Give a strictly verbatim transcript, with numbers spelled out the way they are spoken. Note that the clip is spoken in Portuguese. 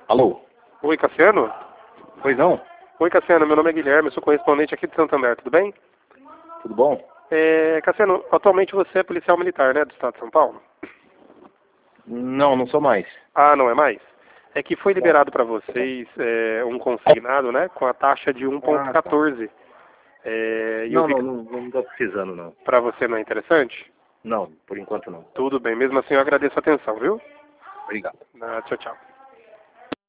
Alô? Oi, Cassiano? Pois não? Oi, Cassiano, meu nome é Guilherme, eu sou correspondente aqui de Santander, tudo bem? Tudo bom? É, Cassiano, atualmente você é policial militar, né, do estado de São Paulo? Não, não sou mais. Ah, não é mais? É que foi Não. liberado para vocês é, um consignado, né, com a taxa de um ponto Ah, tá. quatorze. É, e eu Não, vi não, que não, não tô precisando, não. para você não é interessante? Não, por enquanto não. Tudo bem, mesmo assim eu agradeço a atenção, viu? Obrigado. Ah, tchau, tchau.